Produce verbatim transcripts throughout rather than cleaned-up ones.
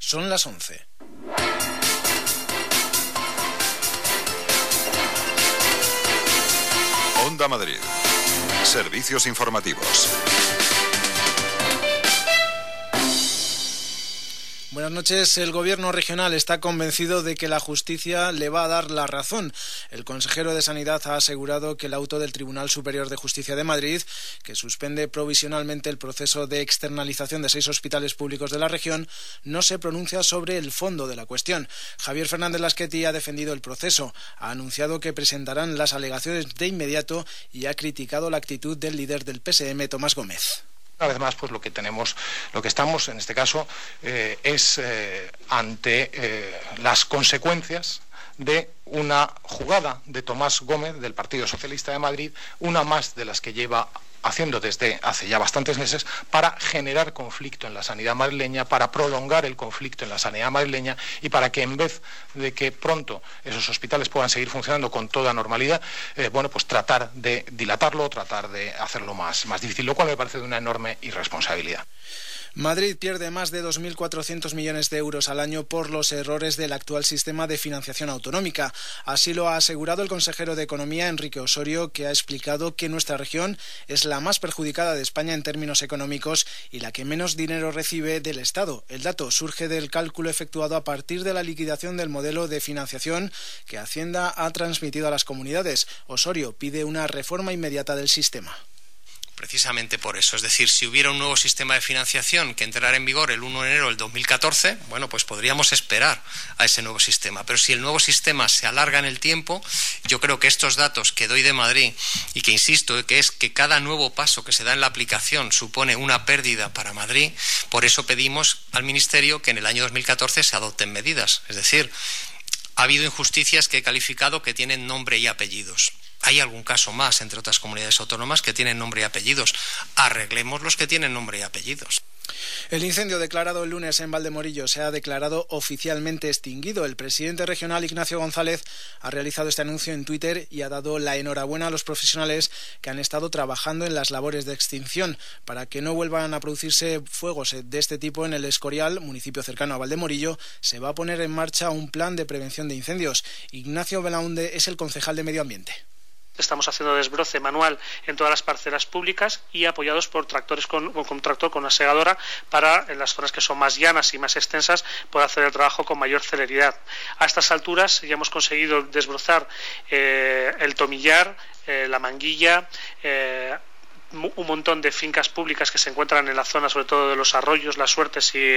Son las once. Onda Madrid. Servicios informativos. Buenas noches. El Gobierno regional está convencido de que la justicia le va a dar la razón. El consejero de Sanidad ha asegurado que el auto del Tribunal Superior de Justicia de Madrid, que suspende provisionalmente el proceso de externalización de seis hospitales públicos de la región, no se pronuncia sobre el fondo de la cuestión. Javier Fernández Lasqueti ha defendido el proceso, ha anunciado que presentarán las alegaciones de inmediato y ha criticado la actitud del líder del P S M, Tomás Gómez. Una vez más, pues lo que tenemos, lo que estamos en este caso eh, es eh, ante eh, las consecuencias de una jugada de Tomás Gómez del Partido Socialista de Madrid, una más de las que lleva haciendo desde hace ya bastantes meses para generar conflicto en la sanidad madrileña, para prolongar el conflicto en la sanidad madrileña y para que en vez de que pronto esos hospitales puedan seguir funcionando con toda normalidad, eh, bueno, pues tratar de dilatarlo, tratar de hacerlo más, más difícil, lo cual me parece de una enorme irresponsabilidad. Madrid pierde más de dos mil cuatrocientos millones de euros al año por los errores del actual sistema de financiación autonómica. Así lo ha asegurado el consejero de Economía, Enrique Osorio, que ha explicado que nuestra región es la más perjudicada de España en términos económicos y la que menos dinero recibe del Estado. El dato surge del cálculo efectuado a partir de la liquidación del modelo de financiación que Hacienda ha transmitido a las comunidades. Osorio pide una reforma inmediata del sistema. Precisamente por eso, es decir, si hubiera un nuevo sistema de financiación que entrara en vigor el primero de enero del dos mil catorce, bueno, pues podríamos esperar a ese nuevo sistema. Pero si el nuevo sistema se alarga en el tiempo, yo creo que estos datos que doy de Madrid y que insisto, que es que cada nuevo paso que se da en la aplicación supone una pérdida para Madrid, por eso pedimos al Ministerio que en el año dos mil catorce se adopten medidas. Es decir, ha habido injusticias que he calificado que tienen nombre y apellidos. Hay algún caso más, entre otras comunidades autónomas, que tienen nombre y apellidos. Arreglemos los que tienen nombre y apellidos. El incendio declarado el lunes en Valdemorillo se ha declarado oficialmente extinguido. El presidente regional, Ignacio González, ha realizado este anuncio en Twitter y ha dado la enhorabuena a los profesionales que han estado trabajando en las labores de extinción para que no vuelvan a producirse fuegos de este tipo en el Escorial, municipio cercano a Valdemorillo. Se va a poner en marcha un plan de prevención de incendios. Ignacio Belaunde es el concejal de Medio Ambiente. Estamos haciendo desbroce manual en todas las parcelas públicas y apoyados por tractores con, con un tractor con una segadora para, en las zonas que son más llanas y más extensas, poder hacer el trabajo con mayor celeridad. A estas alturas ya hemos conseguido desbrozar eh, el tomillar, eh, la manguilla, eh, un montón de fincas públicas que se encuentran en la zona, sobre todo de los arroyos, Las Suertes y,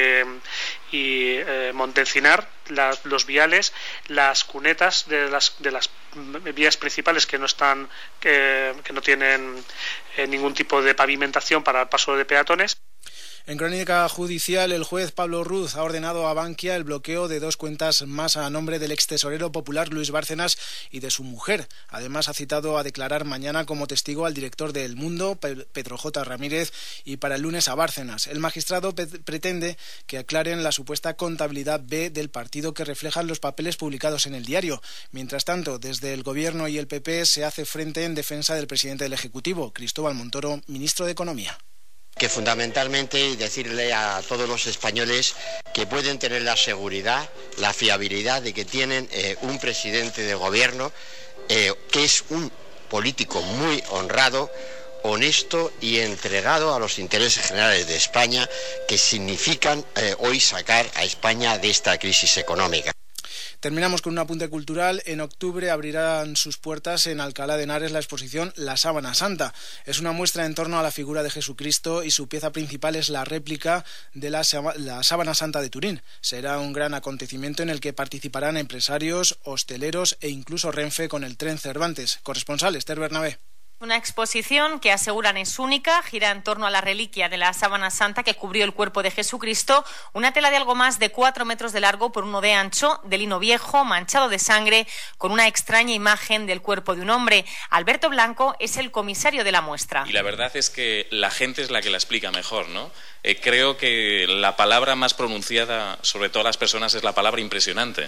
y eh, Montencinar, la, los viales, las cunetas de las, de las vías principales que no están, que, que no tienen eh, ningún tipo de pavimentación para el paso de peatones. En crónica judicial, el juez Pablo Ruz ha ordenado a Bankia el bloqueo de dos cuentas más a nombre del extesorero popular Luis Bárcenas y de su mujer. Además, ha citado a declarar mañana como testigo al director de El Mundo, Pedro J. Ramírez, y para el lunes a Bárcenas. El magistrado pe- pretende que aclaren la supuesta contabilidad B del partido que reflejan los papeles publicados en el diario. Mientras tanto, desde el Gobierno y el P P se hace frente en defensa del presidente del Ejecutivo, Cristóbal Montoro, ministro de Economía. Que fundamentalmente decirle a todos los españoles que pueden tener la seguridad, la fiabilidad de que tienen eh, un presidente de gobierno eh, que es un político muy honrado, honesto y entregado a los intereses generales de España, que significan eh, hoy sacar a España de esta crisis económica. Terminamos con un apunte cultural. En octubre abrirán sus puertas en Alcalá de Henares la exposición La Sábana Santa. Es una muestra en torno a la figura de Jesucristo y su pieza principal es la réplica de la, la Sábana Santa de Turín. Será un gran acontecimiento en el que participarán empresarios, hosteleros e incluso Renfe con el tren Cervantes. Corresponsal Esther Bernabé. Una exposición que aseguran es única, gira en torno a la reliquia de la Sábana Santa que cubrió el cuerpo de Jesucristo, una tela de algo más de cuatro metros de largo por uno de ancho, de lino viejo, manchado de sangre, con una extraña imagen del cuerpo de un hombre. Alberto Blanco es el comisario de la muestra. Y la verdad es que la gente es la que la explica mejor, ¿no? Eh, creo que la palabra más pronunciada sobre todas las personas es la palabra impresionante.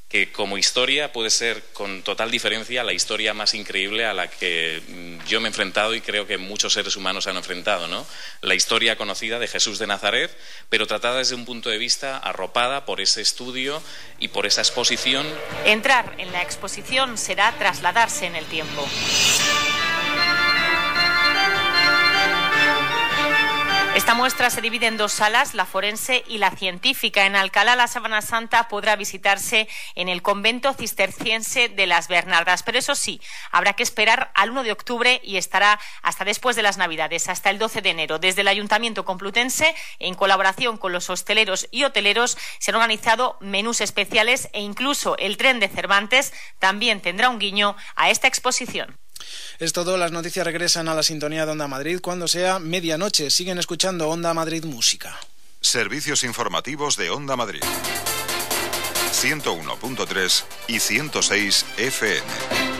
que como historia puede ser con total diferencia la historia más increíble a la que yo me he enfrentado y creo que muchos seres humanos se han enfrentado, ¿no? La historia conocida de Jesús de Nazaret, pero tratada desde un punto de vista arropada por ese estudio y por esa exposición. Entrar en la exposición será trasladarse en el tiempo. Esta muestra se divide en dos salas, la forense y la científica. En Alcalá la Sábana Santa podrá visitarse en el convento cisterciense de las Bernardas. Pero eso sí, habrá que esperar al uno de octubre y estará hasta después de las Navidades, hasta el doce de enero. Desde el Ayuntamiento Complutense, en colaboración con los hosteleros y hoteleros, se han organizado menús especiales e incluso el tren de Cervantes también tendrá un guiño a esta exposición. Es todo, las noticias regresan a la sintonía de Onda Madrid cuando sea medianoche. Siguen escuchando Onda Madrid Música. Servicios informativos de Onda Madrid. ciento uno punto tres y ciento seis F M.